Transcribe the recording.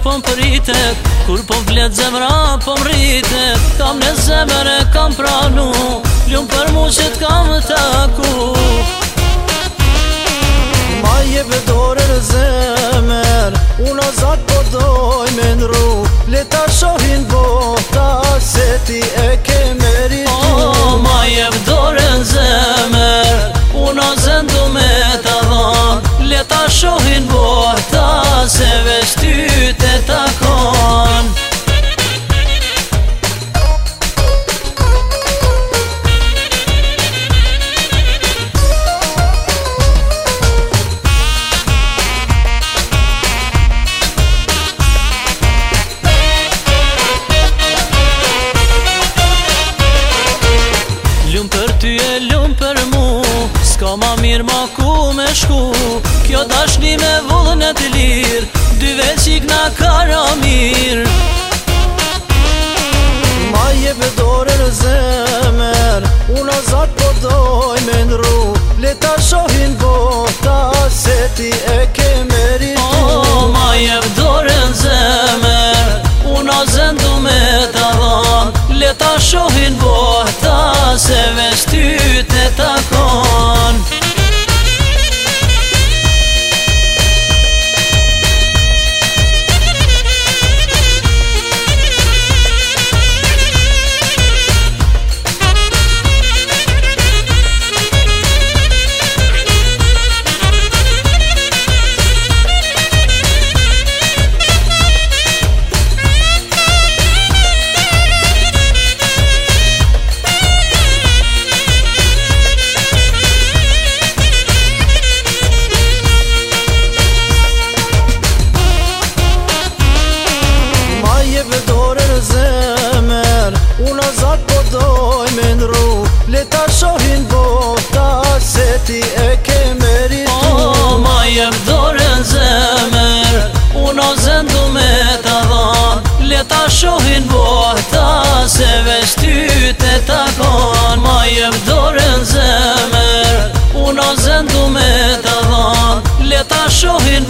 po m'pritet, kur po m'flet zemra po m'rritet. Kam në zemër e kam pranu, lum për mu që t'kam taku. Ma jep dore në zemër, unë o zat po doj me ndru. Le ta shohin bota se ti e ke meritu. Ma jep dore në zemër, unë o zendu me ta dhan. Le ta shohin bota se veç ty te takon. Lum për ty e lum për mu, s'ka ma mirë ma ku me shku. Kjo dashni me vullën e të lirë, dy veqik na kara mirë. Ma jep dore në zemër, unë o zat po doj me ndru. Le ta shohin bota se ti e ke meritu. Ma jep dore në zemër, unë o zendu me ta dhan. Le ta shohin bota se veç ty te takon. Unë o zat po doj me ndru. Le ta shohin bota se ti e ke meritu. Ma jep dore në zemër, unë o zendu me ta dhan. Le ta shohin bota se veç ty te takon. Ma jep dore në zemër, unë o zendu me ta dhan. Le ta shohin